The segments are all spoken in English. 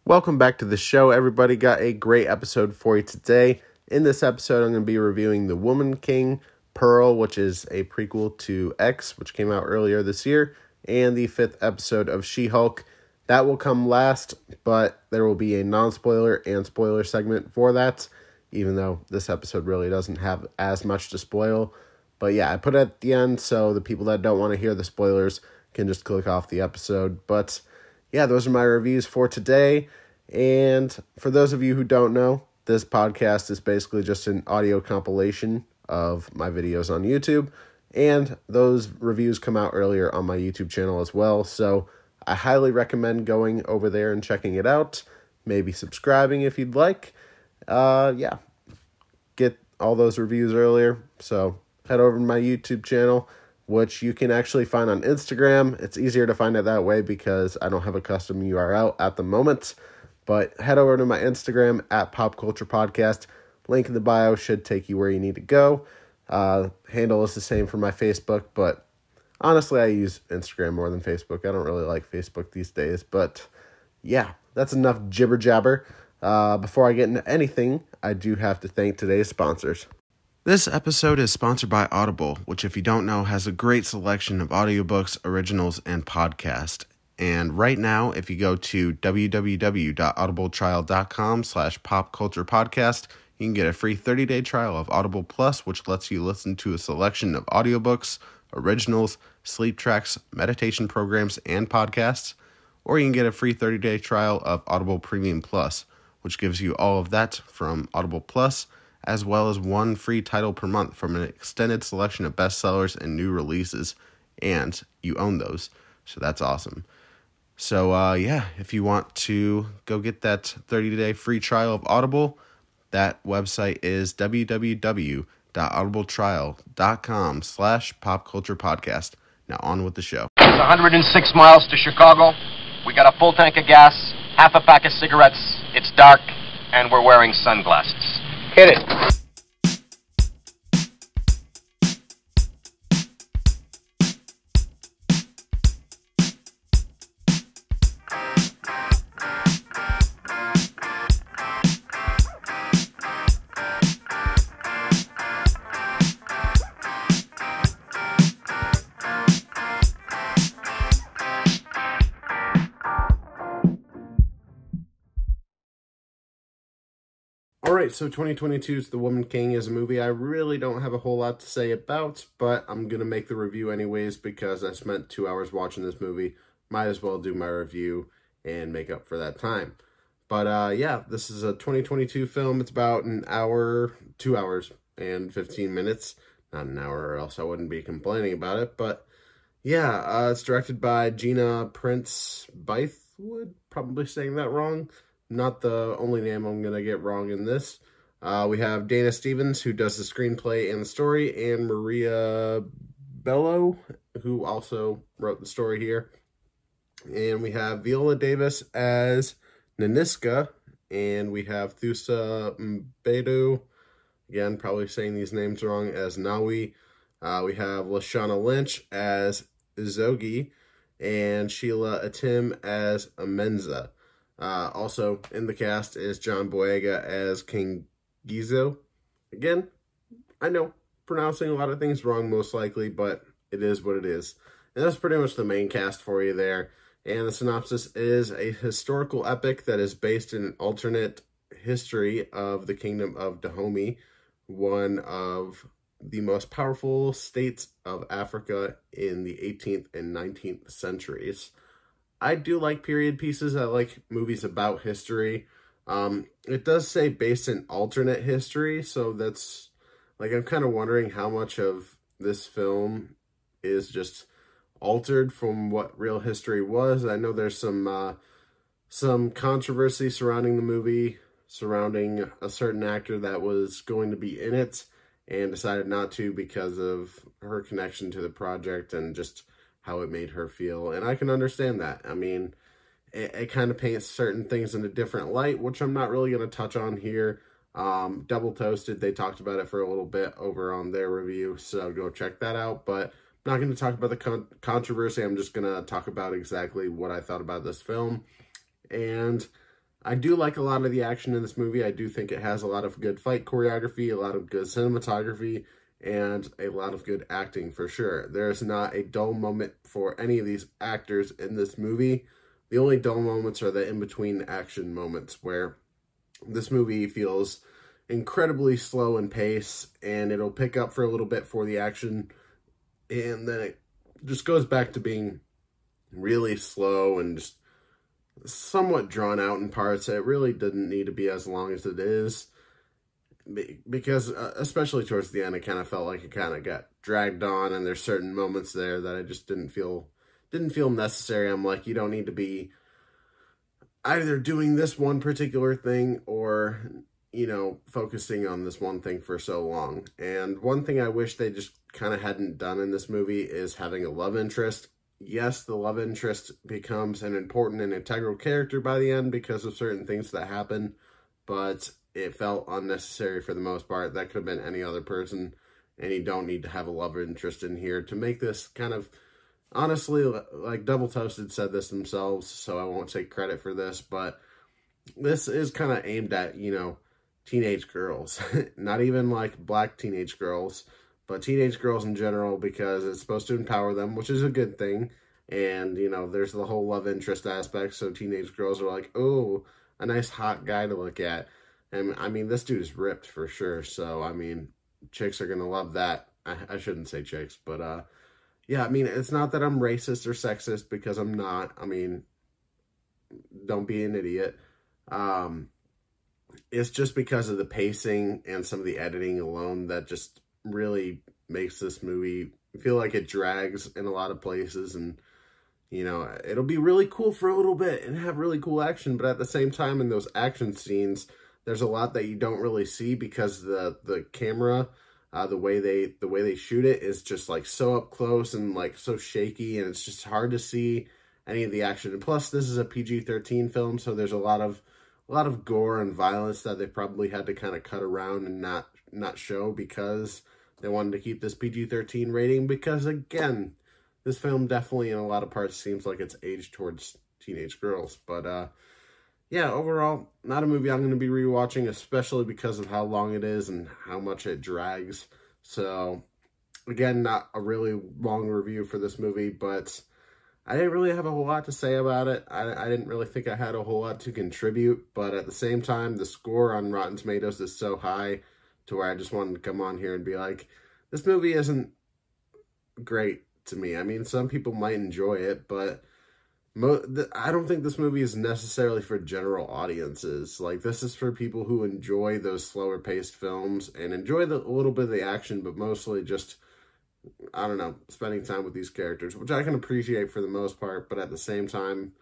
Welcome back to the show, everybody. Got a great episode for you today. In this episode, I'm going to be reviewing The Woman King, Pearl, which is a prequel to X, which came out earlier this year, and the 5th episode of She-Hulk. That will come last, but there will be a non-spoiler and spoiler segment for that, even though this episode really doesn't have as much to spoil. But yeah, I put it at the end, so the people that don't want to hear the spoilers can just click off the episode. But yeah, those are my reviews for today. And for those of you who don't know, this podcast is basically just an audio compilation of my videos on YouTube. And those reviews come out earlier on my YouTube channel as well. So I highly recommend going over there and checking it out. Maybe subscribing if you'd like. Yeah, get all those reviews earlier. So head over to my YouTube channel, which you can actually find on Instagram. It's easier to find it that way because I don't have a custom URL at the moment. But head over to my Instagram at Pop Culture Podcast. Link in the bio should take you where you need to go. Handle is the same for my Facebook, but honestly, I use Instagram more than Facebook. I don't really like Facebook these days. But yeah, that's enough jibber jabber. Before I get into anything, I do have to thank today's sponsors. This episode is sponsored by Audible, which, if you don't know, has a great selection of audiobooks, originals, and podcasts. And right now, if you go to www.audibletrial.com/popculturepodcast, you can get a free 30-day trial of Audible Plus, which lets you listen to a selection of audiobooks, originals, sleep tracks, meditation programs, and podcasts. Or you can get a free 30-day trial of Audible Premium Plus, which gives you all of that from Audible Plus, as well as one free title per month from an extended selection of bestsellers and new releases. And you own those, so that's awesome. So, yeah, if you want to go get that 30-day free trial of Audible, that website is www.audibletrial.com/popculturepodcast. Now on with the show. It's 106 miles to Chicago. We got a full tank of gas, half a pack of cigarettes. It's dark, and we're wearing sunglasses. Hit it. Alright, so 2022's The Woman King is a movie I really don't have a whole lot to say about, but I'm going to make the review anyways because I spent 2 hours watching this movie. Might as well do my review and make up for that time. But yeah, this is a 2022 film. It's about 2 hours and 15 minutes. Not an hour, or else I wouldn't be complaining about it. But yeah, it's directed by Gina Prince Bythewood. Probably saying that wrong. Not the only name I'm going to get wrong in this. We have Dana Stevens, who does the screenplay and the story, and Maria Bello, who also wrote the story here. And we have Viola Davis as Nanisca, and we have Thusa Mbedu, again, probably saying these names wrong, as Nawi. We have Lashana Lynch as Izogi, and Sheila Atim as Amenza. Also in the cast is John Boyega as King Gizo. Again, I know, pronouncing a lot of things wrong most likely, but it is what it is. And that's pretty much the main cast for you there. And the synopsis is a historical epic that is based in an alternate history of the Kingdom of Dahomey, one of the most powerful states of Africa in the 18th and 19th centuries. I do like period pieces. I like movies about history. It does say based in alternate history, so that's, like, I'm kind of wondering how much of this film is just altered from what real history was. I know there's some controversy surrounding the movie, surrounding a certain actor that was going to be in it and decided not to because of her connection to the project and just how it made her feel. And I can understand that. I mean, it kind of paints certain things in a different light, which I'm not really going to touch on here. Double Toasted, they talked about it for a little bit over on their review, so go check that out. But I'm not going to talk about the controversy. I'm just going to talk about exactly what I thought about this film. And I do like a lot of the action in this movie. I do think it has a lot of good fight choreography, a lot of good cinematography, and a lot of good acting for sure. There's not a dull moment for any of these actors in this movie. The only dull moments are the in-between action moments where this movie feels incredibly slow in pace, and it'll pick up for a little bit for the action, and then it just goes back to being really slow and just somewhat drawn out in parts. It really didn't need to be as long as it is, because especially towards the end, it kind of felt like it kind of got dragged on, and there's certain moments there that I just didn't feel necessary. I'm like, you don't need to be either doing this one particular thing or, you know, focusing on this one thing for so long. And one thing I wish they just kind of hadn't done in this movie is having a love interest. Yes, the love interest becomes an important and integral character by the end because of certain things that happen, but it felt unnecessary for the most part. That could have been any other person, and you don't need to have a love interest in here to make this kind of, honestly, like Double Toasted said this themselves, so I won't take credit for this, but this is kind of aimed at, you know, teenage girls. Not even like black teenage girls, but teenage girls in general, because it's supposed to empower them, which is a good thing. And, you know, there's the whole love interest aspect, so teenage girls are like, oh, a nice hot guy to look at. And, I mean, this dude is ripped for sure, so, I mean, chicks are going to love that. I shouldn't say chicks, but, yeah, I mean, it's not that I'm racist or sexist, because I'm not. I mean, don't be an idiot. It's just because of the pacing and some of the editing alone that just really makes this movie feel like it drags in a lot of places. And, you know, it'll be really cool for a little bit and have really cool action, but at the same time, in those action scenes, there's a lot that you don't really see because the camera, the way they shoot it is just like so up close and like so shaky, and it's just hard to see any of the action. And plus, this is a PG-13 film, so there's a lot of gore and violence that they probably had to kind of cut around and not show because they wanted to keep this PG-13 rating, because again, this film definitely in a lot of parts seems like it's aged towards teenage girls. But yeah, overall, not a movie I'm going to be rewatching, especially because of how long it is and how much it drags. So again, not a really long review for this movie, but I didn't really have a whole lot to say about it. I didn't really think I had a whole lot to contribute, but at the same time, the score on Rotten Tomatoes is so high to where I just wanted to come on here and be like, this movie isn't great to me. I mean, some people might enjoy it, but I don't think this movie is necessarily for general audiences. Like, this is for people who enjoy those slower paced films and enjoy a little bit of the action, but mostly just, I don't know, spending time with these characters, which I can appreciate for the most part, but at the same time,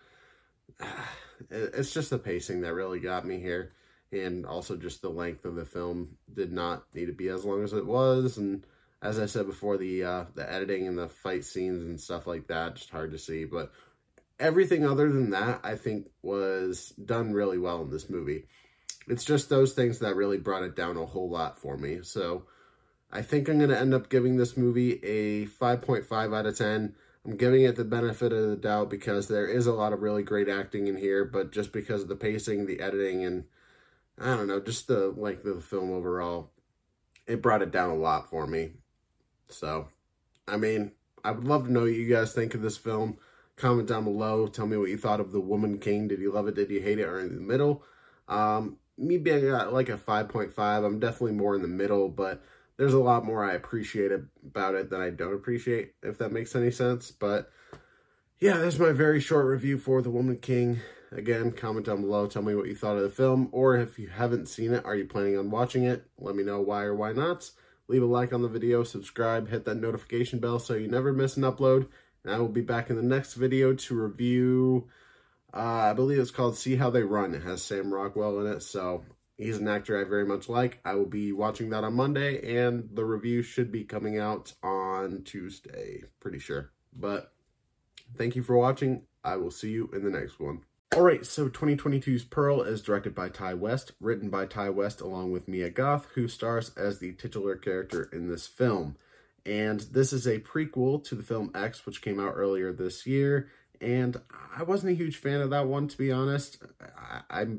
it's just the pacing that really got me here, and also just the length of the film did not need to be as long as it was, and as I said before, the editing and the fight scenes and stuff like that, just hard to see, but everything other than that, I think, was done really well in this movie. It's just those things that really brought it down a whole lot for me, so I think I'm going to end up giving this movie a 5.5 out of 10. I'm giving it the benefit of the doubt because there is a lot of really great acting in here, but just because of the pacing, the editing, and I don't know, just the length of the film overall, it brought it down a lot for me. So, I mean, I would love to know what you guys think of this film. Comment down below. Tell me what you thought of The Woman King. Did you love it? Did you hate it? Or in the middle? Me being like a 5.5, I'm definitely more in the middle, but there's a lot more I appreciate about it than I don't appreciate, if that makes any sense. But yeah, that's my very short review for The Woman King. Again, comment down below. Tell me what you thought of the film, or if you haven't seen it, are you planning on watching it? Let me know why or why not. Leave a like on the video, subscribe, hit that notification bell so you never miss an upload. And I will be back in the next video to review, I believe it's called See How They Run. It has Sam Rockwell in it, so he's an actor I very much like. I will be watching that on Monday, and the review should be coming out on Tuesday, pretty sure. But thank you for watching. I will see you in the next one. Alright, so 2022's Pearl is directed by Ty West, written by Ty West along with Mia Goth, who stars as the titular character in this film. And this is a prequel to the film X, which came out earlier this year, and I wasn't a huge fan of that one, to be honest. I'm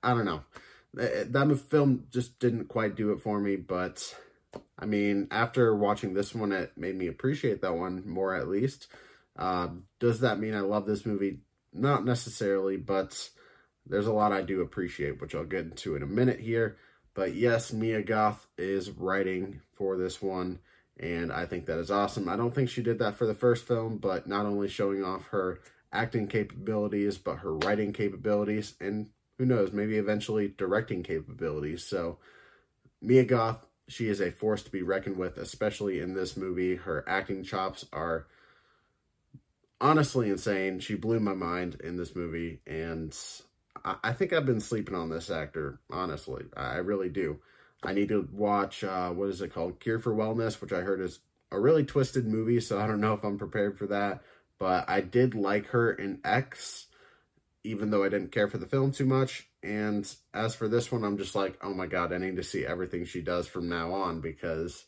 I don't know. That film just didn't quite do it for me, but I mean, after watching this one, it made me appreciate that one more at least. Does that mean I love this movie? Not necessarily, but there's a lot I do appreciate, which I'll get into in a minute here. But yes, Mia Goth is writing for this one, and I think that is awesome. I don't think she did that for the first film, but not only showing off her acting capabilities, but her writing capabilities, and who knows, maybe eventually directing capabilities. So Mia Goth, she is a force to be reckoned with, especially in this movie. Her acting chops are honestly insane. She blew my mind in this movie, and I think I've been sleeping on this actor, honestly. I really do. I need to watch, what is it called? Cure for Wellness, which I heard is a really twisted movie, so I don't know if I'm prepared for that. But I did like her in X, even though I didn't care for the film too much. And as for this one, I'm just like, oh my God, I need to see everything she does from now on, because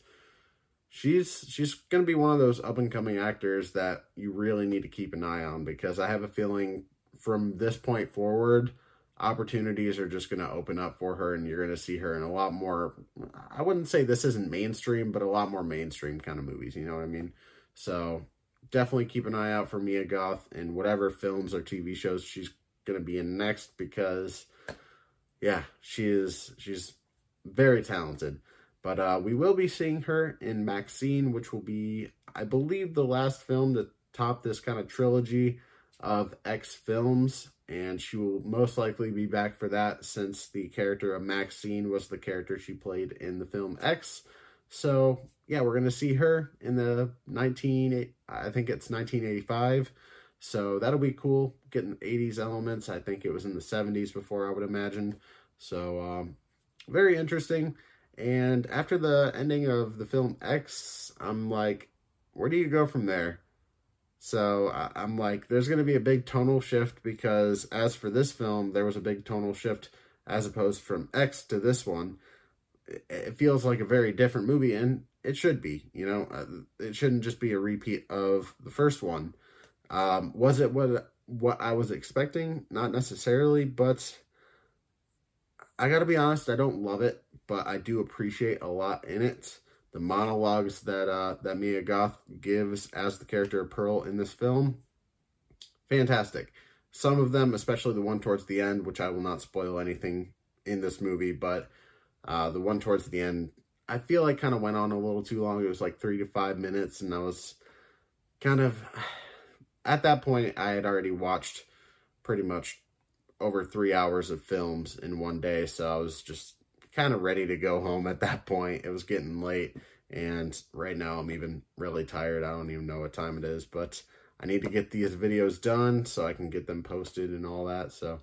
she's going to be one of those up-and-coming actors that you really need to keep an eye on, because I have a feeling from this point forward, opportunities are just going to open up for her, and you're going to see her in a lot more, I wouldn't say this isn't mainstream, but a lot more mainstream kind of movies, you know what I mean? So definitely keep an eye out for Mia Goth in whatever films or TV shows she's going to be in next, because yeah, she's very talented. But we will be seeing her in Maxine, which will be, I believe, the last film to top this kind of trilogy of X films, and she will most likely be back for that, since the character of Maxine was the character she played in the film X. So yeah, we're going to see her in the I think it's 1985. So that'll be cool, getting 80s elements. I think it was in the 70s before, I would imagine. So very interesting. And after the ending of the film X, I'm like, where do you go from there? So I'm like, there's going to be a big tonal shift, because as for this film, there was a big tonal shift as opposed from X to this one. It feels like a very different movie, and it should be, you know, it shouldn't just be a repeat of the first one. Was it what I was expecting? Not necessarily, but I gotta be honest, I don't love it, but I do appreciate a lot in it. The monologues that Mia Goth gives as the character of Pearl in this film, fantastic. Some of them, especially the one towards the end, which I will not spoil anything in this movie, but the one towards the end, I feel like kind of went on a little too long. It was like 3 to 5 minutes, and I was kind of, at that point, I had already watched pretty much over 3 hours of films in one day, so I was just kind of ready to go home at that point. It was getting late, and right now I'm even really tired. I don't even know what time it is, but I need to get these videos done so I can get them posted and all that. So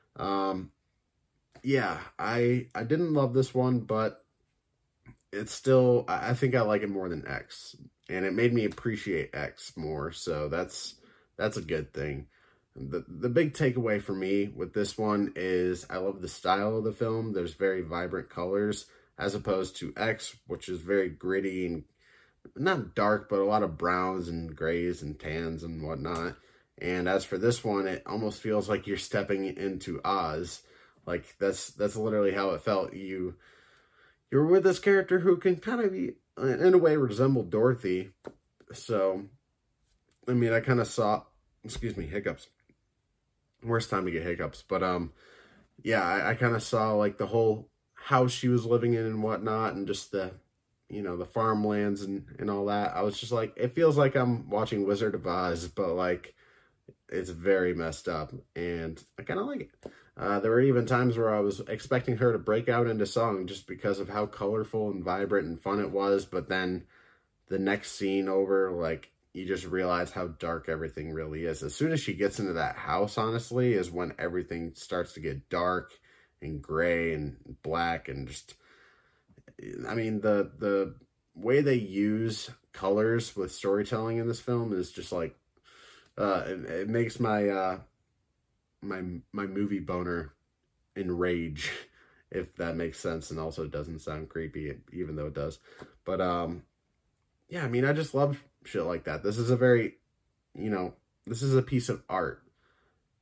yeah, I didn't love this one, but it's still, I think I like it more than X, and it made me appreciate X more, so that's a good thing. The big takeaway for me with this one is I love the style of the film. There's very vibrant colors, as opposed to X, which is very gritty and not dark, but a lot of browns and grays and tans and whatnot. And as for this one, it almost feels like you're stepping into Oz. Like that's literally how it felt. You're with this character who can kind of be, in a way, resemble Dorothy. So, I mean, I kind of saw, excuse me, hiccups. Worst time to get hiccups. But, yeah, I kind of saw, like, the whole house she was living in and whatnot, and just the, you know, the farmlands and all that. I was just like, it feels like I'm watching Wizard of Oz, but, like, it's very messed up, and I kind of like it. There were even times where I was expecting her to break out into song just because of how colorful and vibrant and fun it was, but then the next scene over, like, you just realize how dark everything really is. As soon as she gets into that house, honestly, is when everything starts to get dark and gray and black, and just, I mean, the way they use colors with storytelling in this film is just like, it makes my my movie boner enrage, if that makes sense, and also doesn't sound creepy, even though it does. But yeah, I mean, I just love shit like that. This is a very, you know, this is a piece of art.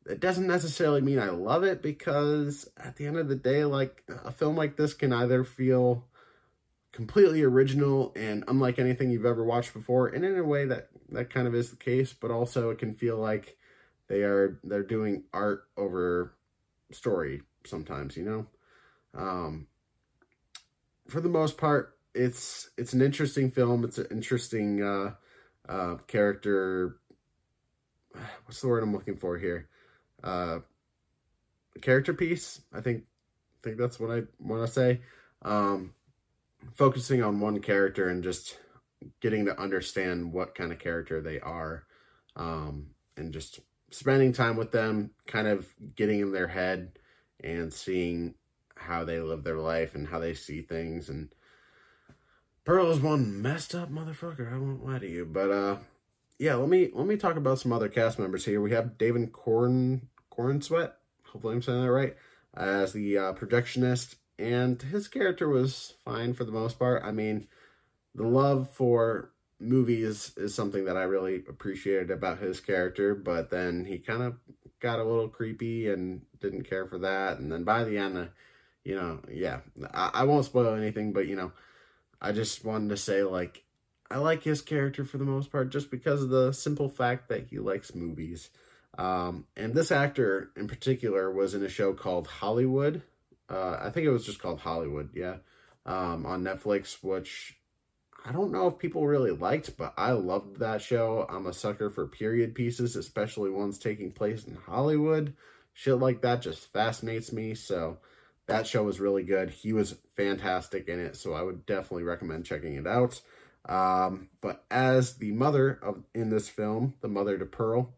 it doesn't necessarily mean I love it, because at the end of the day, like, a film like this can either feel completely original and unlike anything you've ever watched before, and in a way that kind of is the case, but also it can feel like they're doing art over story sometimes, you know. For the most part, it's an interesting film. It's an interesting character, what's the word I'm looking for here, character piece. I think that's what I want to say. Focusing on one character and just getting to understand what kind of character they are, and just spending time with them, kind of getting in their head and seeing how they live their life and how they see things. And Pearl is one messed up motherfucker, I won't lie to you. But yeah, let me talk about some other cast members here. We have David Corenswet, hopefully I'm saying that right, as the projectionist, and his character was fine for the most part. I mean, the love for movies is something that I really appreciated about his character, but then he kind of got a little creepy and didn't care for that. And then by the end, you know, yeah, I won't spoil anything, but, you know, I just wanted to say, like, I like his character for the most part just because of the simple fact that he likes movies. And this actor in particular was in a show called Hollywood. I think it was just called Hollywood, yeah, on Netflix, which I don't know if people really liked, but I loved that show. I'm a sucker for period pieces, especially ones taking place in Hollywood. Shit like that just fascinates me, so that show was really good. He was fantastic in it, so I would definitely recommend checking it out. But as the mother in this film, the mother of Pearl,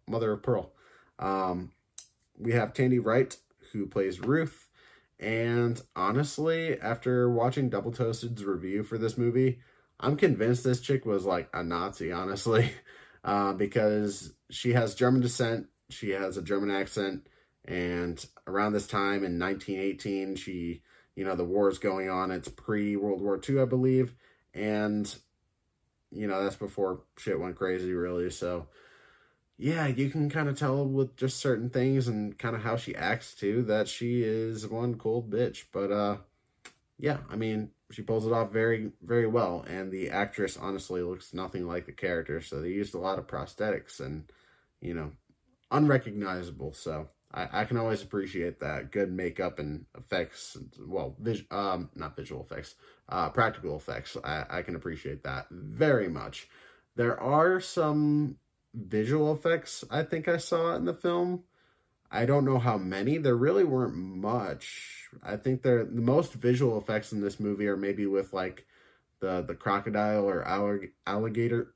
we have Tandy Wright, who plays Ruth. And honestly, after watching Double Toasted's review for this movie, I'm convinced this chick was like a Nazi, honestly, because she has German descent, she has a German accent, and around this time in 1918, she, you know, the war is going on. It's pre-World War II, I believe, and, you know, that's before shit went crazy, really. So yeah, you can kind of tell with just certain things and kind of how she acts too that she is one cold bitch. But yeah, I mean, she pulls it off very, very well, and the actress honestly looks nothing like the character, so they used a lot of prosthetics and, you know, unrecognizable. So I can always appreciate that. Good makeup and effects, well, not visual effects, practical effects. I can appreciate that very much. There are some visual effects I think I saw in the film. I don't know how many. There really weren't much. I think the most visual effects in this movie are maybe with like the crocodile or alligator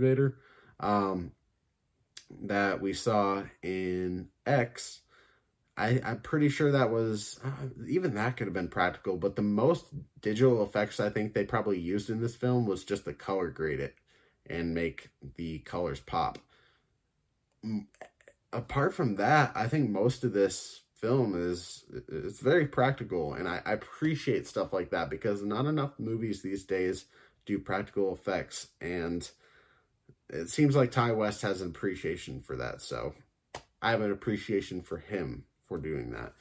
that we saw in X. I'm pretty sure that was, even that could have been practical, but the most digital effects I think they probably used in this film was just to color grade it and make the colors pop. Apart from that, I think most of this film it's very practical, and I appreciate stuff like that because not enough movies these days do practical effects, and it seems like Ty West has an appreciation for that, so I have an appreciation for him for doing that.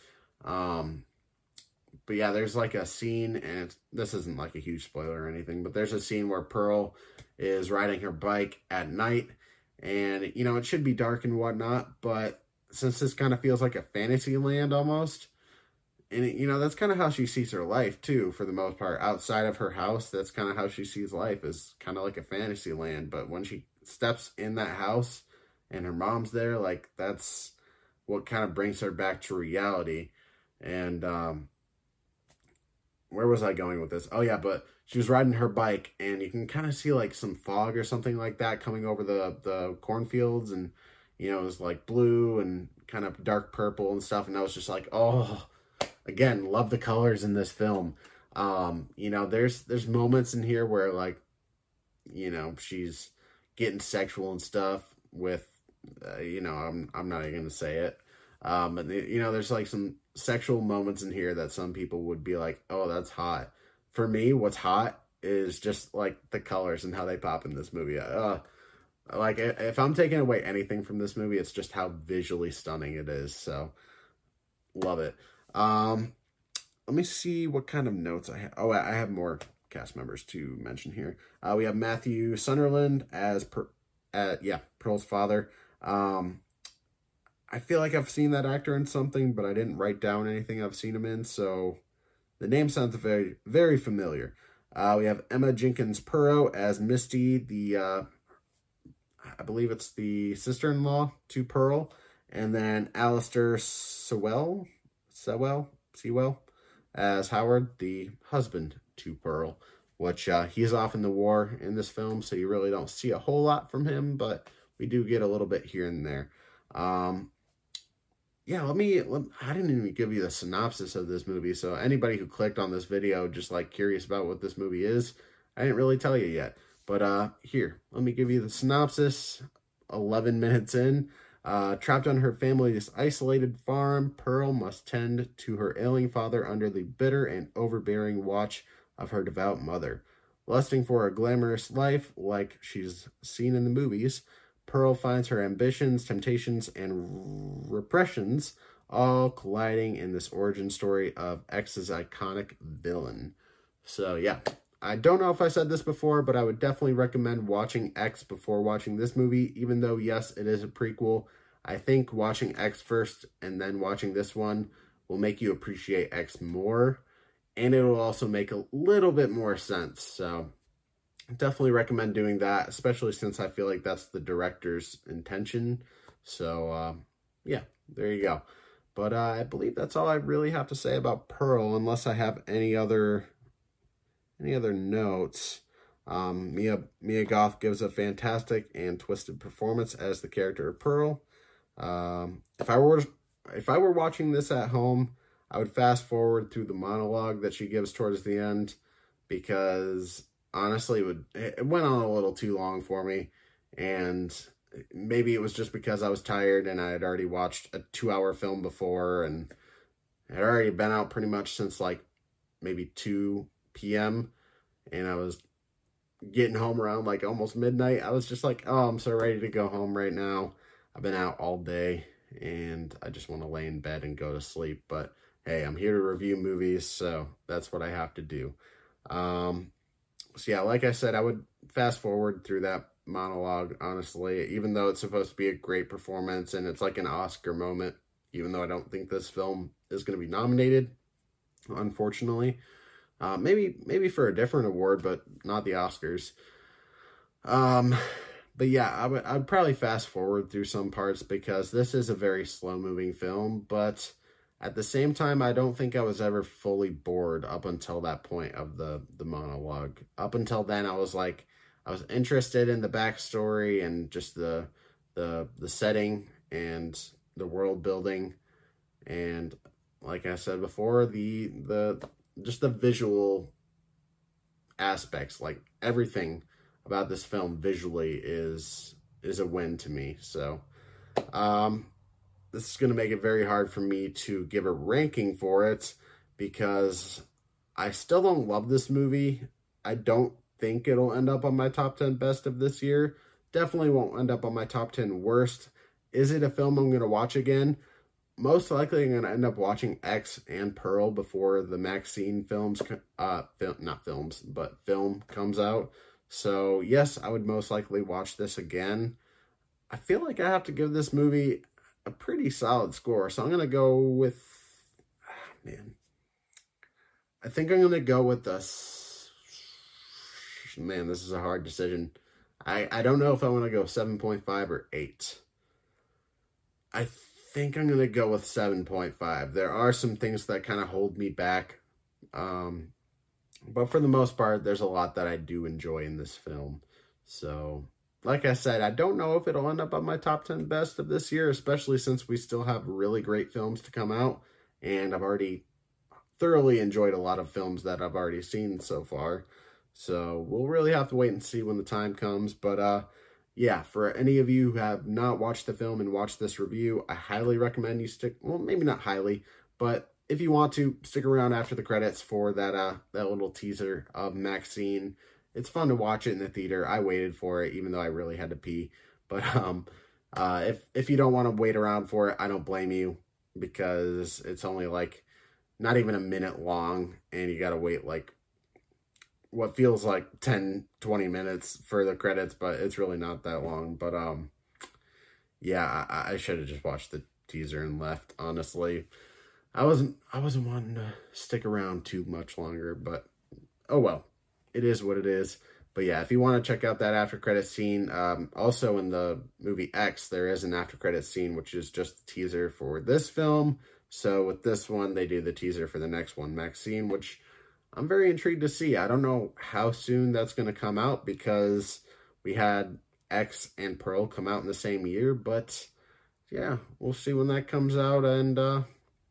But yeah, there's like a scene, and this isn't like a huge spoiler or anything, but there's a scene where Pearl is riding her bike at night, and, you know, it should be dark and whatnot, but since this kind of feels like a fantasy land almost, and, you know, that's kind of how she sees her life, too, for the most part. Outside of her house, that's kind of how she sees life, is kind of like a fantasy land. But when she steps in that house and her mom's there, like, that's what kind of brings her back to reality. And, where was I going with this? Oh, yeah, but she was riding her bike, and you can kind of see, like, some fog or something like that coming over the cornfields, and, you know, it was, like, blue and kind of dark purple and stuff, and I was just like, oh, again, love the colors in this film. You know, there's moments in here where, like, you know, she's getting sexual and stuff with, you know, I'm not even going to say it. But, you know, there's, like, some sexual moments in here that some people would be like, oh, that's hot. For me, what's hot is just, like, the colors and how they pop in this movie. Like, if I'm taking away anything from this movie, it's just how visually stunning it is. So, love it. Let me see what kind of notes I have. Oh, I have more cast members to mention here. We have Matthew Sunderland as Pearl's father. I feel like I've seen that actor in something, but I didn't write down anything I've seen him in, so the name sounds very, very familiar. We have Emma Jenkins Purro as Misty, I believe it's the sister-in-law to Pearl, and then Alistair Sewell as Howard, the husband to Pearl, which he's off in the war in this film, so you really don't see a whole lot from him, but we do get a little bit here and there. Yeah, I didn't even give you the synopsis of this movie, so anybody who clicked on this video just like curious about what this movie is, I didn't really tell you yet. But here, let me give you the synopsis. 11 minutes in. Trapped on her family's isolated farm, Pearl must tend to her ailing father under the bitter and overbearing watch of her devout mother. Lusting for a glamorous life like she's seen in the movies, Pearl finds her ambitions, temptations, and repressions all colliding in this origin story of X's iconic villain. So yeah, I don't know if I said this before, but I would definitely recommend watching X before watching this movie, even though, yes, it is a prequel. I think watching X first and then watching this one will make you appreciate X more, and it will also make a little bit more sense. So definitely recommend doing that, especially since I feel like that's the director's intention. So yeah, there you go. But I believe that's all I really have to say about Pearl, unless I have any other notes. Mia Goth gives a fantastic and twisted performance as the character of Pearl. If I were watching this at home, I would fast forward through the monologue that she gives towards the end, because honestly, it went on a little too long for me, and maybe it was just because I was tired and I had already watched a 2-hour film before, and it had already been out pretty much since like maybe 2 p.m. and I was getting home around like almost midnight. I was just like, oh, I'm so ready to go home right now. I've been out all day and I just want to lay in bed and go to sleep. But hey, I'm here to review movies, so that's what I have to do. So yeah, like I said, I would fast forward through that monologue, honestly, even though it's supposed to be a great performance and it's like an Oscar moment, even though I don't think this film is going to be nominated, unfortunately. Maybe for a different award, but not the Oscars. But yeah, I'd probably fast forward through some parts because this is a very slow moving film, but at the same time, I don't think I was ever fully bored up until that point of the monologue. Up until then, I was interested in the backstory and just the setting and the world building, and like I said before, just the visual aspects, like everything about this film visually is a win to me. So this is going to make it very hard for me to give a ranking for it because I still don't love this movie. I don't think it'll end up on my top 10 best of this year. Definitely won't end up on my top 10 worst. Is it a film I'm going to watch again? Most likely I'm going to end up watching X and Pearl before the Maxine film comes out. So yes, I would most likely watch this again. I feel like I have to give this movie a pretty solid score. So I'm going to go with, I think I'm going to go with this is a hard decision. I don't know if I want to go 7.5 or 8. I think I'm going to go with 7.5. There are some things that kind of hold me back. But for the most part, there's a lot that I do enjoy in this film. So, like I said, I don't know if it'll end up on my top 10 best of this year, especially since we still have really great films to come out. And I've already thoroughly enjoyed a lot of films that I've already seen so far. So, we'll really have to wait and see when the time comes. But, yeah, for any of you who have not watched the film and watched this review, I highly recommend you maybe not highly, but if you want to, stick around after the credits for that little teaser of Maxine it's fun to watch it in the theater. I waited for it, even though I really had to pee. But if you don't want to wait around for it, I don't blame you, because it's only like not even a minute long, and you got to wait like what feels like 10-20 minutes for the credits, but it's really not that long. But yeah, I should have just watched the teaser and left, honestly. I wasn't wanting to stick around too much longer, but oh well, it is what it is. But yeah, if you want to check out that after credit scene, also in the movie X, there is an after credit scene, which is just the teaser for this film. So with this one, they do the teaser for the next one, Maxine, which I'm very intrigued to see. I don't know how soon that's going to come out, because we had X and Pearl come out in the same year, but yeah, we'll see when that comes out, and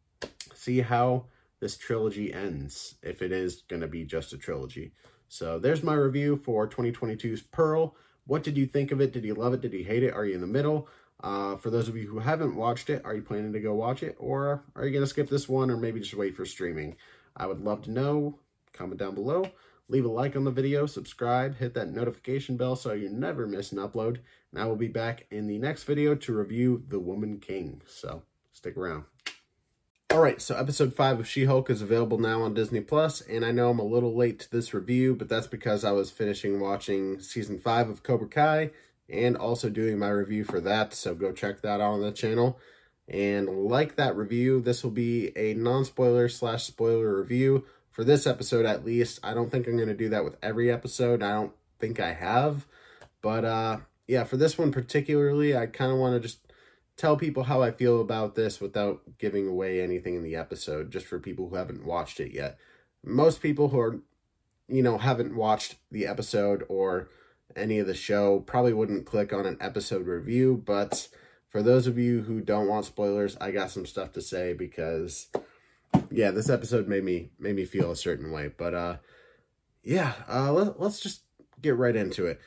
see how this trilogy ends, if it is going to be just a trilogy. So there's my review for 2022's Pearl. What did you think of it? Did you love it? Did you hate it? Are you in the middle? For those of you who haven't watched it, are you planning to go watch it? Or are you going to skip this one, or maybe just wait for streaming? I would love to know. Comment down below. Leave a like on the video. Subscribe. Hit that notification bell so you never miss an upload. And I will be back in the next video to review The Woman King. So stick around. Alright, so episode 5 of She-Hulk is available now on Disney+, and I know I'm a little late to this review, but that's because I was finishing watching Season 5 of Cobra Kai, and also doing my review for that, so go check that out on the channel. And like that review, this will be a non-spoiler / spoiler review, for this episode at least. I don't think I'm going to do that with every episode, I don't think I have, but yeah, for this one particularly, I kind of want to just tell people how I feel about this without giving away anything in the episode, just for people who haven't watched it yet. Most people who are, haven't watched the episode or any of the show probably wouldn't click on an episode review, but for those of you who don't want spoilers, I got some stuff to say, because yeah, this episode made me feel a certain way. But yeah, let's just get right into it.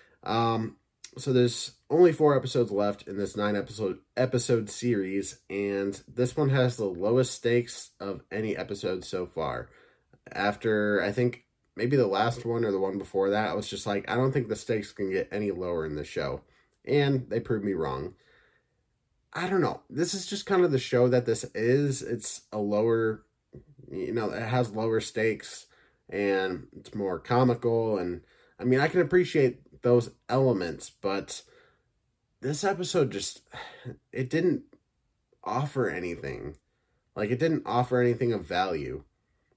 So there's only 4 episodes left in this 9 episode series, and this one has the lowest stakes of any episode so far. After, I think, maybe the last one or the one before that, I was just like, I don't think the stakes can get any lower in the show. And they proved me wrong. I don't know. This is just kind of the show that this is. It's a lower, it has lower stakes, and it's more comical, and I mean, I can appreciate those elements, but this episode just, it didn't offer anything. Like, it didn't offer anything of value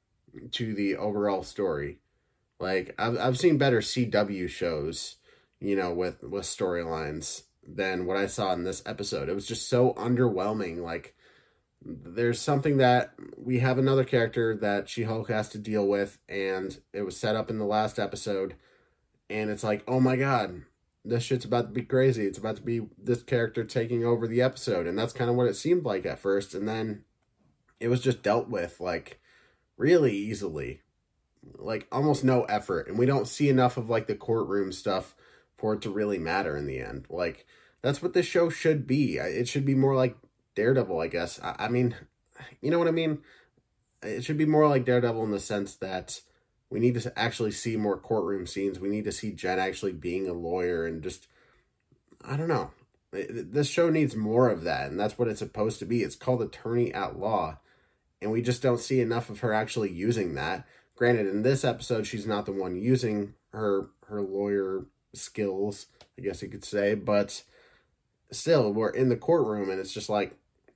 to the overall story. Like, I've seen better CW shows, with storylines than what I saw in this episode. It was just so underwhelming. Like, there's something that we have another character that She-Hulk has to deal with, and it was set up in the last episode. And it's like, oh my god, this shit's about to be crazy. It's about to be this character taking over the episode. And that's kind of what it seemed like at first. And then it was just dealt with, like, really easily. Like, almost no effort. And we don't see enough of, like, the courtroom stuff for it to really matter in the end. Like, that's what this show should be. It should be more like Daredevil, I guess. I mean, you know what I mean? It should be more like Daredevil in the sense that we need to actually see more courtroom scenes. We need to see Jen actually being a lawyer, and just, I don't know. This show needs more of that, and that's what it's supposed to be. It's called Attorney at Law, and we just don't see enough of her actually using that. Granted, in this episode, she's not the one using her lawyer skills, I guess you could say, but still, we're in the courtroom, and it's just like,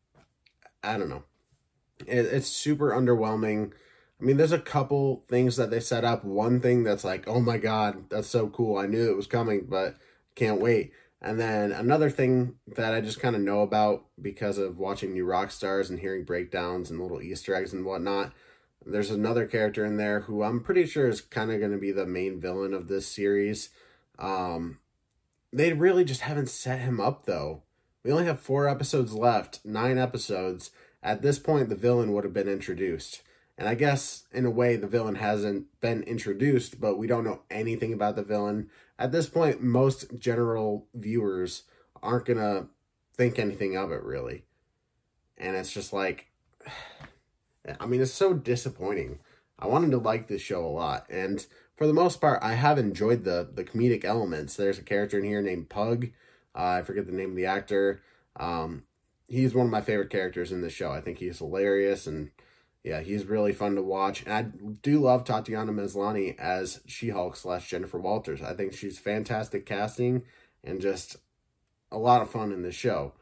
I don't know. It's super underwhelming. I mean, there's a couple things that they set up. One thing that's like, oh my god, that's so cool. I knew it was coming, but can't wait. And then another thing that I just kind of know about because of watching New Rockstars and hearing breakdowns and little Easter eggs and whatnot, there's another character in there who I'm pretty sure is kind of going to be the main villain of this series. They really just haven't set him up, though. We only have 4 episodes left, 9 episodes. At this point, the villain would have been introduced. And I guess, in a way, the villain hasn't been introduced, but we don't know anything about the villain. At this point, most general viewers aren't going to think anything of it, really. And it's just like, I mean, it's so disappointing. I wanted to like this show a lot. And for the most part, I have enjoyed the comedic elements. There's a character in here named Pug. I forget the name of the actor. He's one of my favorite characters in the show. I think he's hilarious, and yeah, he's really fun to watch. And I do love Tatiana Maslany as She-Hulk / Jennifer Walters. I think she's fantastic casting and just a lot of fun in the show.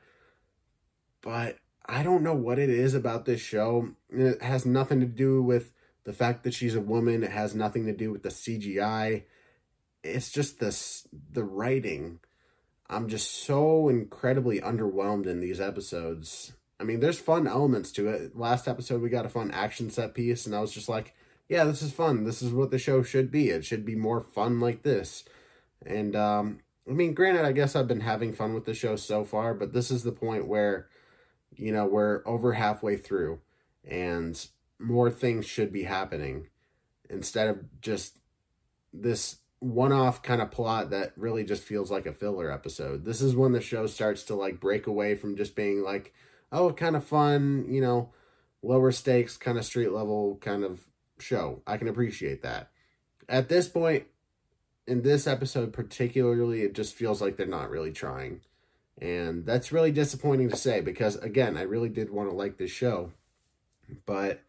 But I don't know what it is about this show. It has nothing to do with the fact that she's a woman. It has nothing to do with the CGI. It's just the writing. I'm just so incredibly underwhelmed in these episodes. I mean, there's fun elements to it. Last episode, we got a fun action set piece, and I was just like, yeah, this is fun. This is what the show should be. It should be more fun like this. And, I mean, granted, I guess I've been having fun with the show so far, but this is the point where, you know, we're over halfway through, and more things should be happening instead of just this one-off kind of plot that really just feels like a filler episode. This is when the show starts to, like, break away from just being like, oh, kind of fun, you know, lower stakes, kind of street level kind of show. I can appreciate that. At this point, in this episode particularly, it just feels like they're not really trying. And that's really disappointing to say because, again, I really did want to like this show. But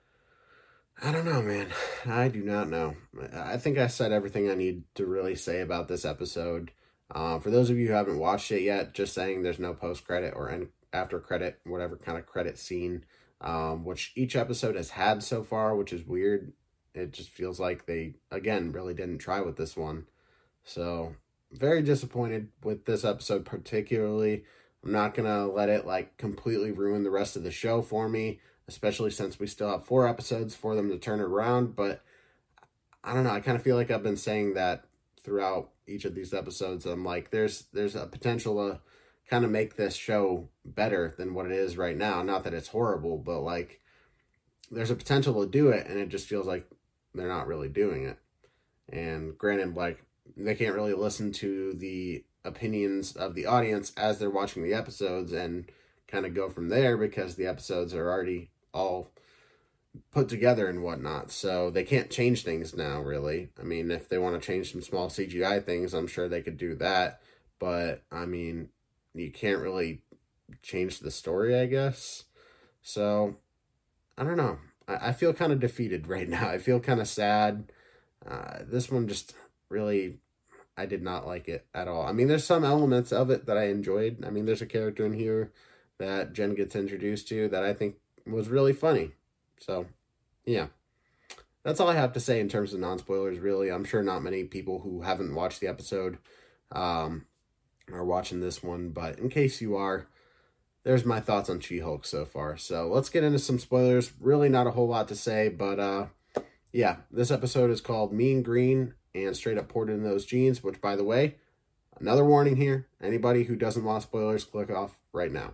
I don't know, man. I do not know. I think I said everything I need to really say about this episode. For those of you who haven't watched it yet, just saying there's no post-credit or after credit, whatever kind of credit scene, which each episode has had so far, which is weird. It just feels like they, again, really didn't try with this one. So, very disappointed with this episode particularly. I'm not going to let it, like, completely ruin the rest of the show for me, especially since we still have 4 episodes for them to turn it around. But, I don't know, I kind of feel like I've been saying that throughout each of these episodes. I'm like, there's a potential to kind of make this show better than what it is right now. Not that it's horrible, but, like, there's a potential to do it, and it just feels like they're not really doing it. And granted, like, they can't really listen to the opinions of the audience as they're watching the episodes and kind of go from there because the episodes are already all put together and whatnot. So they can't change things now, really. I mean, if they want to change some small CGI things, I'm sure they could do that. But, I mean, you can't really change the story, I guess. So, I don't know. I feel kind of defeated right now. I feel kind of sad. This one just really, I did not like it at all. I mean, there's some elements of it that I enjoyed. I mean, there's a character in here that Jen gets introduced to that I think was really funny. So, yeah. That's all I have to say in terms of non-spoilers, really. I'm sure not many people who haven't watched the episode are watching this one. But in case you are, there's my thoughts on She-Hulk so far. So let's get into some spoilers. Really not a whole lot to say, but yeah, this episode is called Mean Green and Straight Up Poured in Those Jeans, which, by the way, another warning here. Anybody who doesn't want spoilers, click off right now.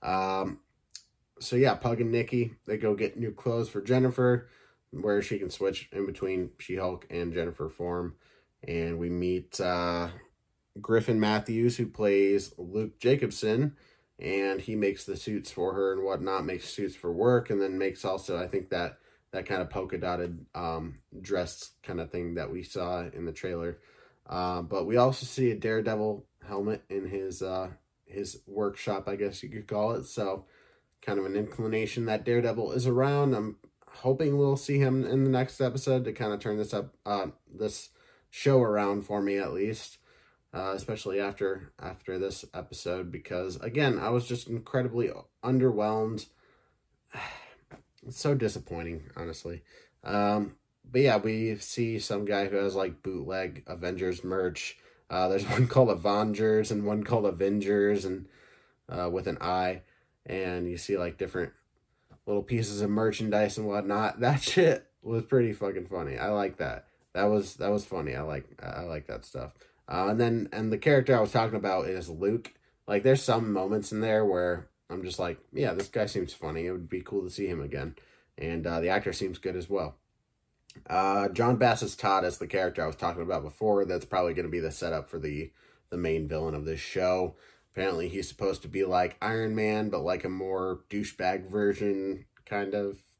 So yeah, Pug and Nikki, they go get new clothes for Jennifer, where she can switch in between She-Hulk and Jennifer form. And we meet Griffin Matthews, who plays Luke Jacobson, and he makes the suits for her and whatnot, makes suits for work, and then makes also, I think, that kind of polka-dotted dress kind of thing that we saw in the trailer. But we also see a Daredevil helmet in his workshop, I guess you could call it. So kind of an inclination that Daredevil is around. I'm hoping we'll see him in the next episode to kind of turn this show around for me, at least. Especially after this episode, because again, I was just incredibly underwhelmed. It's so disappointing, honestly. But yeah, we see some guy who has like bootleg Avengers merch. There's one called Avengers and one called Avengers, and with an I, and you see like different little pieces of merchandise and whatnot. That shit was pretty fucking funny. I like that. That was funny. I like that stuff. And the character I was talking about is Luke. Like, there's some moments in there where I'm just like, yeah, this guy seems funny. It would be cool to see him again. And the actor seems good as well. John Bass's Todd is the character I was talking about before. That's probably going to be the setup for the main villain of this show. Apparently, he's supposed to be like Iron Man, but like a more douchebag version, kind of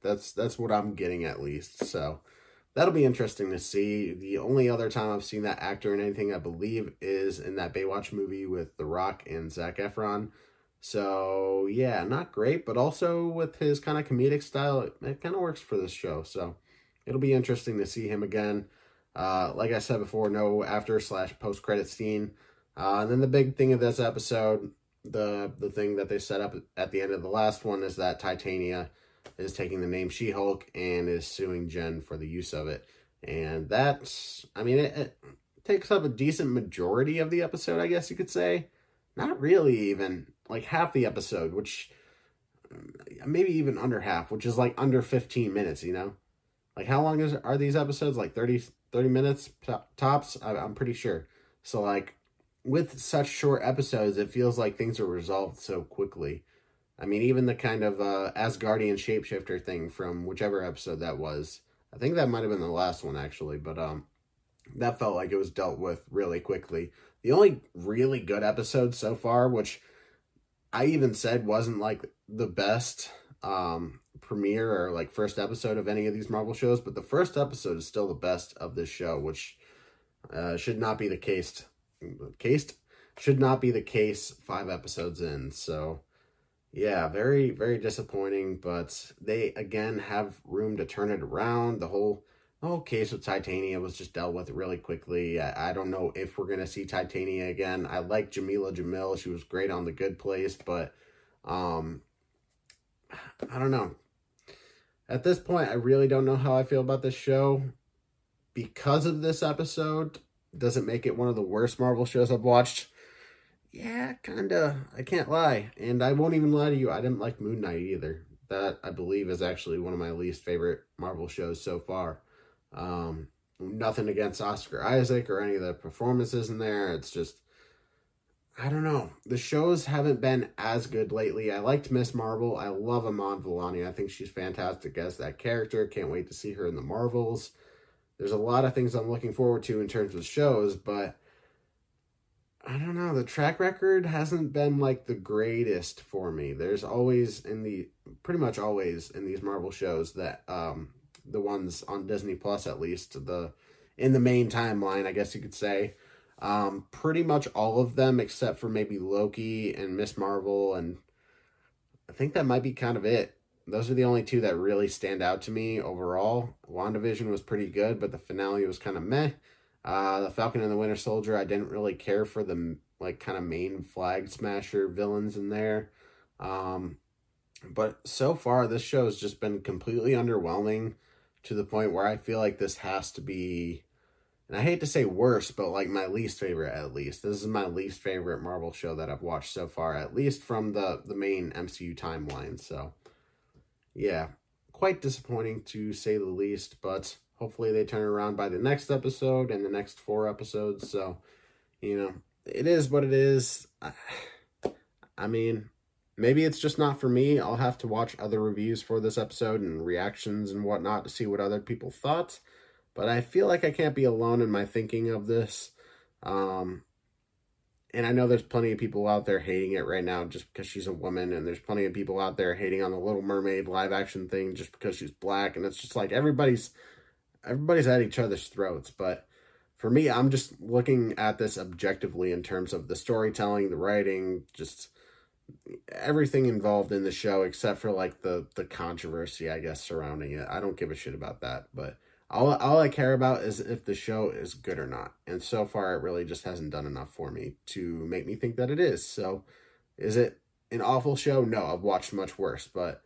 That's what I'm getting at least. So that'll be interesting to see. The only other time I've seen that actor in anything, I believe, is in that Baywatch movie with The Rock and Zac Efron. So yeah, not great, but also with his kind of comedic style, it kind of works for this show. So it'll be interesting to see him again. Like I said before, no after/post credit scene. And then the big thing of this episode, the thing that they set up at the end of the last one, is that Titania is taking the name She-Hulk and is suing Jen for the use of it. And that's, I mean, it takes up a decent majority of the episode, I guess you could say. Not really even, like half the episode, which, maybe even under half, which is like under 15 minutes, you know? Like how long are these episodes? Like 30 minutes tops? I'm pretty sure. So like, with such short episodes, it feels like things are resolved so quickly. I mean, even the kind of Asgardian shapeshifter thing from whichever episode that was. I think that might have been the last one, actually. But that felt like it was dealt with really quickly. The only really good episode so far, which I even said wasn't like the best premiere or like first episode of any of these Marvel shows, but the first episode is still the best of this show, which should not be the case. Should not be the case 5 episodes in. So yeah, very, very disappointing, but they again have room to turn it around. The whole case with Titania was just dealt with really quickly. I don't know if we're going to see Titania again. I like Jamila Jamil. She was great on The Good Place, but I don't know. At this point, I really don't know how I feel about this show. Because of this episode, does it make it one of the worst Marvel shows I've watched? Yeah, kinda. I can't lie. And I won't even lie to you, I didn't like Moon Knight either. That, I believe, is actually one of my least favorite Marvel shows so far. Nothing against Oscar Isaac or any of the performances in there. It's just, I don't know. The shows haven't been as good lately. I liked Miss Marvel. I love Iman Vellani. I think she's fantastic as that character. Can't wait to see her in the Marvels. There's a lot of things I'm looking forward to in terms of shows, but I don't know. The track record hasn't been like the greatest for me. There's always pretty much always in these Marvel shows that, the ones on Disney Plus at least, in the main timeline, I guess you could say, pretty much all of them except for maybe Loki and Miss Marvel, and I think that might be kind of it. Those are the only 2 that really stand out to me overall. WandaVision was pretty good, but the finale was kind of meh. The Falcon and the Winter Soldier, I didn't really care for the like kind of main flag smasher villains in there. But so far, this show has just been completely underwhelming to the point where I feel like this has to be, and I hate to say worse, but like my least favorite at least. This is my least favorite Marvel show that I've watched so far, at least from the main MCU timeline. So yeah, quite disappointing to say the least, but hopefully they turn around by the next episode and the next 4 episodes. So, you know, it is what it is. I mean, maybe it's just not for me. I'll have to watch other reviews for this episode and reactions and whatnot to see what other people thought. But I feel like I can't be alone in my thinking of this. And I know there's plenty of people out there hating it right now just because she's a woman. And there's plenty of people out there hating on the Little Mermaid live action thing just because she's black. And it's just like everybody's at each other's throats. But for me, I'm just looking at this objectively in terms of the storytelling, the writing, just everything involved in the show except for like the controversy, I guess, surrounding it. I don't give a shit about that. But all I care about is if the show is good or not. And so far, it really just hasn't done enough for me to make me think that it is. So is it an awful show? No, I've watched much worse. But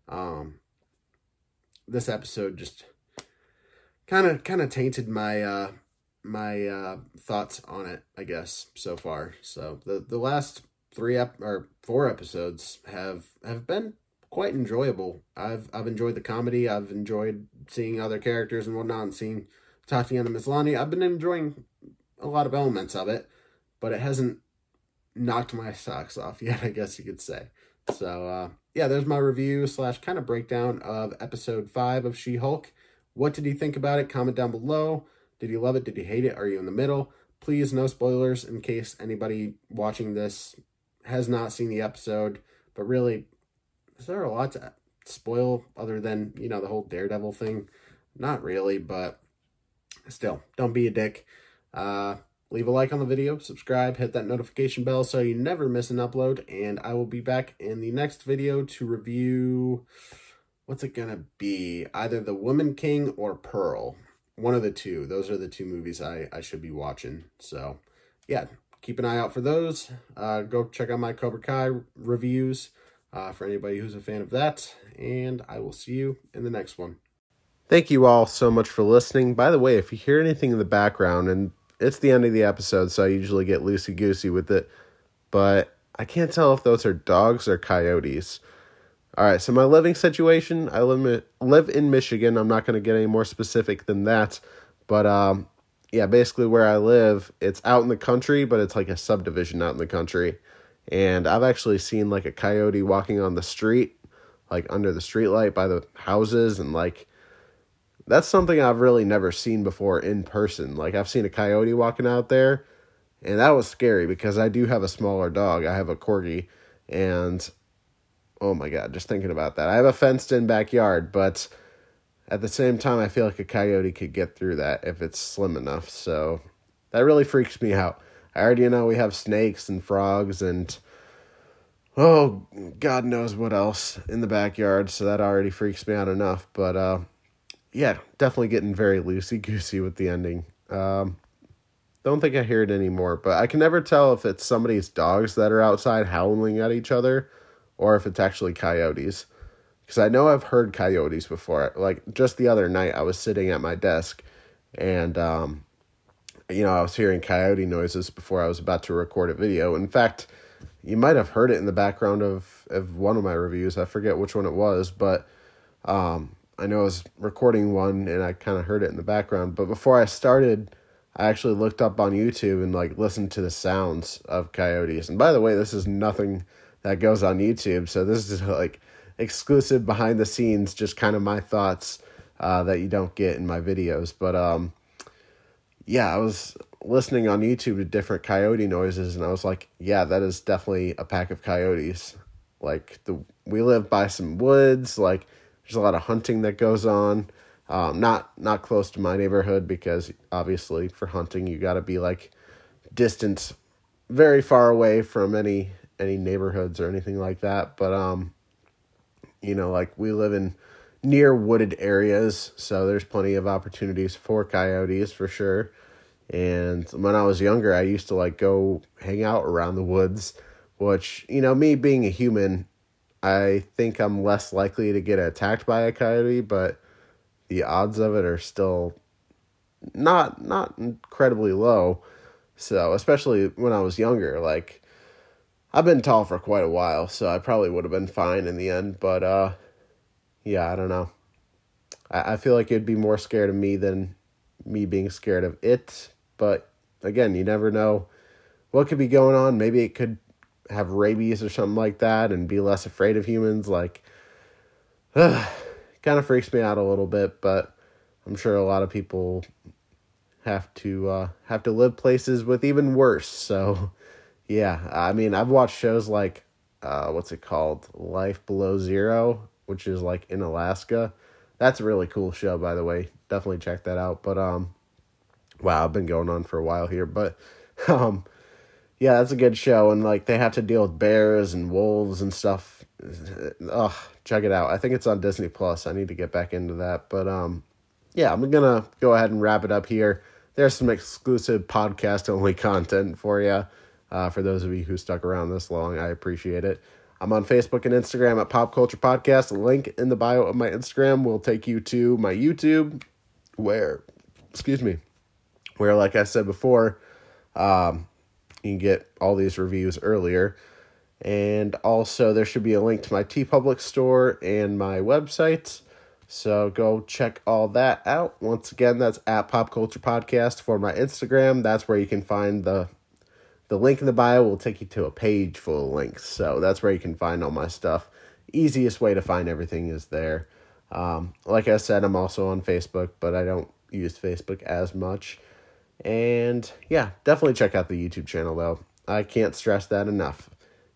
this episode just kind of tainted my my thoughts on it, I guess, so far. So the last 4 episodes have been quite enjoyable. I've enjoyed the comedy. I've enjoyed seeing other characters and whatnot, and seeing Tatiana Maslany. I've been enjoying a lot of elements of it, but it hasn't knocked my socks off yet, I guess you could say. So yeah, there's my review / kind of breakdown of episode 5 of She-Hulk. What did you think about it? Comment down below. Did you love it? Did you hate it? Are you in the middle? Please, no spoilers in case anybody watching this has not seen the episode. But really, is there a lot to spoil other than, the whole Daredevil thing? Not really, but still, don't be a dick. Leave a like on the video, subscribe, hit that notification bell so you never miss an upload, and I will be back in the next video to review, what's it gonna be? Either The Woman King or Pearl. One of the two. Those are the two movies I should be watching. So, yeah, keep an eye out for those. Go check out my Cobra Kai reviews for anybody who's a fan of that, and I will see you in the next one. Thank you all so much for listening. By the way, if you hear anything in the background, and it's the end of the episode, so I usually get loosey-goosey with it, but I can't tell if those are dogs or coyotes. All right, so my living situation, I live in Michigan. I'm not going to get any more specific than that, but yeah, basically where I live, it's out in the country, but it's like a subdivision out in the country, and I've actually seen like a coyote walking on the street, like under the streetlight by the houses, and like, that's something I've really never seen before in person. Like, I've seen a coyote walking out there, and that was scary because I do have a smaller dog. I have a corgi, and oh my God, just thinking about that. I have a fenced-in backyard, but at the same time, I feel like a coyote could get through that if it's slim enough, so that really freaks me out. I already know we have snakes and frogs and, oh, God knows what else in the backyard, so that already freaks me out enough, but, yeah, definitely getting very loosey-goosey with the ending. Don't think I hear it anymore, but I can never tell if it's somebody's dogs that are outside howling at each other or if it's actually coyotes. Because I know I've heard coyotes before. Like, just the other night, I was sitting at my desk, and, I was hearing coyote noises before I was about to record a video. In fact, you might have heard it in the background of one of my reviews. I forget which one it was, but, I know I was recording one and I kind of heard it in the background, but before I started, I actually looked up on YouTube and like listened to the sounds of coyotes. And by the way, this is nothing that goes on YouTube, so this is like exclusive behind the scenes, just kind of my thoughts that you don't get in my videos. But yeah, I was listening on YouTube to different coyote noises, and I was like, yeah, that is definitely a pack of coyotes. Like, we live by some woods, like, there's a lot of hunting that goes on. Not close to my neighborhood because obviously for hunting you got to be like distant, very far away from any neighborhoods or anything like that. But like we live in near wooded areas, so there's plenty of opportunities for coyotes for sure. And when I was younger, I used to like go hang out around the woods, which, me being a human, I think I'm less likely to get attacked by a coyote, but the odds of it are still not incredibly low. So, especially when I was younger, like, I've been tall for quite a while, so I probably would have been fine in the end, but, yeah, I don't know. I feel like it'd be more scared of me than me being scared of it, but, again, you never know what could be going on. Maybe it could have rabies or something like that and be less afraid of humans. Like, kind of freaks me out a little bit, but I'm sure a lot of people have to live places with even worse. So yeah, I mean, I've watched shows like what's it called, Life Below Zero, which is like in Alaska. That's a really cool show, by the way. Definitely check that out. But wow, I've been going on for a while here, but yeah, that's a good show, and like they have to deal with bears and wolves and stuff. Ugh, check it out. I think it's on Disney Plus. I need to get back into that. But yeah, I'm gonna go ahead and wrap it up here. There's some exclusive podcast only content for you. For those of you who stuck around this long, I appreciate it. I'm on Facebook and Instagram at Pop Culture Podcast. The link in the bio of my Instagram will take you to my YouTube, where, like I said before, you can get all these reviews earlier. And also there should be a link to my TeePublic store and my website. So go check all that out. Once again, that's at Pop Culture Podcast for my Instagram. That's where you can find the link in the bio will take you to a page full of links. So that's where you can find all my stuff. Easiest way to find everything is there. Like I said, I'm also on Facebook, but I don't use Facebook as much. And yeah, definitely check out the YouTube channel though. I can't stress that enough.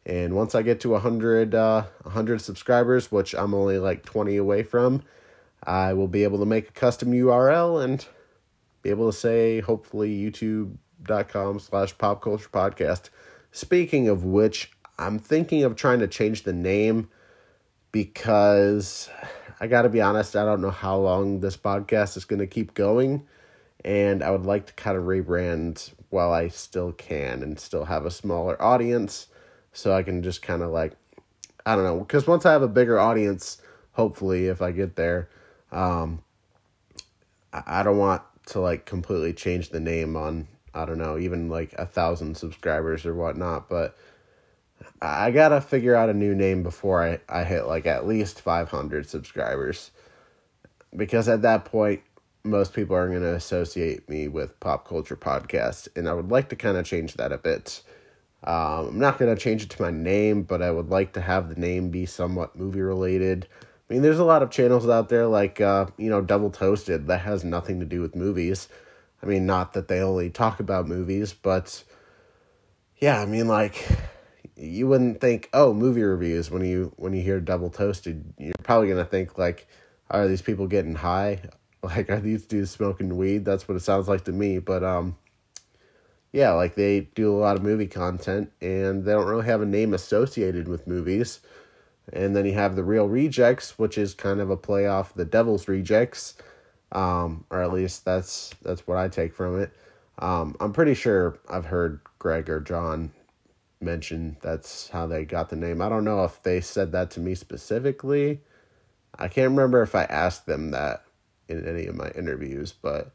And once I get to 100 subscribers, which I'm only like 20 away from, I will be able to make a custom URL and be able to say, hopefully, youtube.com/popculturepodcast. Speaking of which, I'm thinking of trying to change the name because I got to be honest, I don't know how long this podcast is going to keep going. And I would like to kind of rebrand while I still can and still have a smaller audience. So I can just kind of like, I don't know, because once I have a bigger audience, hopefully, if I get there, I don't want to like completely change the name on, I don't know, even like 1,000 subscribers or whatnot. But I got to figure out a new name before I hit like at least 500 subscribers. Because at that point, most people are going to associate me with Pop Culture Podcast. And I would like to kind of change that a bit. I'm not going to change it to my name, but I would like to have the name be somewhat movie related. I mean, there's a lot of channels out there like, Double Toasted that has nothing to do with movies. I mean, not that they only talk about movies, but yeah, I mean, like, you wouldn't think, oh, movie reviews when you hear Double Toasted. You're probably going to think, like, are these people getting high? Like, are these dudes smoking weed? That's what it sounds like to me, but, yeah, like they do a lot of movie content and they don't really have a name associated with movies. And then you have the Real Rejects, which is kind of a play off the Devil's Rejects. Or at least that's what I take from it. I'm pretty sure I've heard Greg or John mention that's how they got the name. I don't know if they said that to me specifically. I can't remember if I asked them that in any of my interviews, but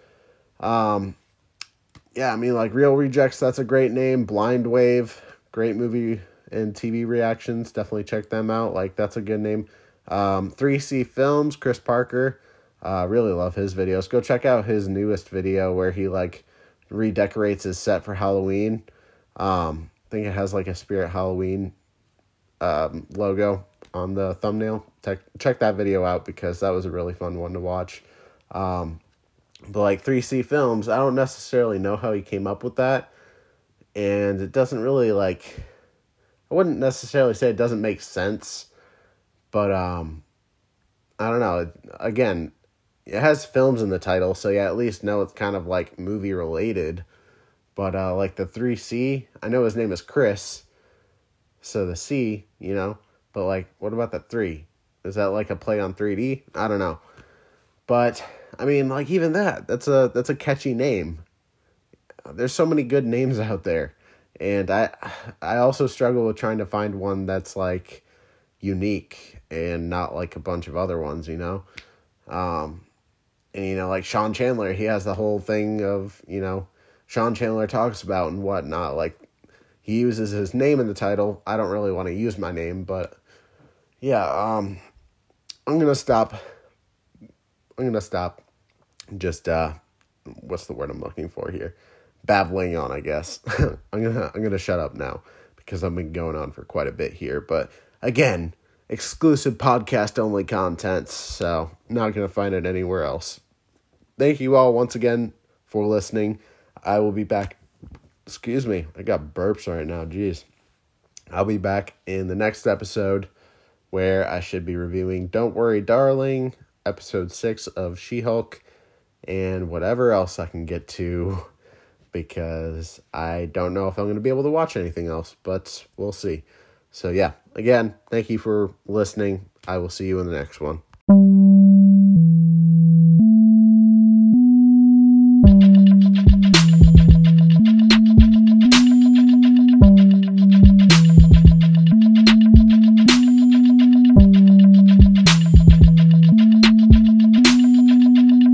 yeah, I mean, like, Real Rejects, that's a great name. Blind Wave, great movie and TV reactions. Definitely check them out. Like, that's a good name. 3C Films, Chris Parker. Really love his videos. Go check out his newest video where he, like, redecorates his set for Halloween. I think it has, like, a Spirit Halloween logo on the thumbnail. Check that video out because that was a really fun one to watch. But like 3C Films, I don't necessarily know how he came up with that. And it doesn't really like, I wouldn't necessarily say it doesn't make sense. But I don't know. Again, it has films in the title. So yeah, at least know it's kind of like movie related. But like the 3C, I know his name is Chris. So the C, but like, what about the 3? Is that like a play on 3D? I don't know. But I mean, like, even that's a catchy name. There's so many good names out there. And I also struggle with trying to find one that's, like, unique and not, like, a bunch of other ones, And, like, Sean Chandler, he has the whole thing of, Sean Chandler Talks About and whatnot. Like, he uses his name in the title. I don't really want to use my name, but, yeah, I'm going to stop just, what's the word I'm looking for here? Babbling on, I guess. I'm gonna shut up now because I've been going on for quite a bit here. But again, exclusive podcast only content, so not gonna find it anywhere else. Thank you all once again for listening. I will be back. Excuse me, I got burps right now. Jeez. I'll be back in the next episode where I should be reviewing Don't Worry, Darling, episode 6 of She-Hulk, and whatever else I can get to, because I don't know if I'm going to be able to watch anything else, but we'll see. So yeah, again, thank you for listening. I will see you in the next one.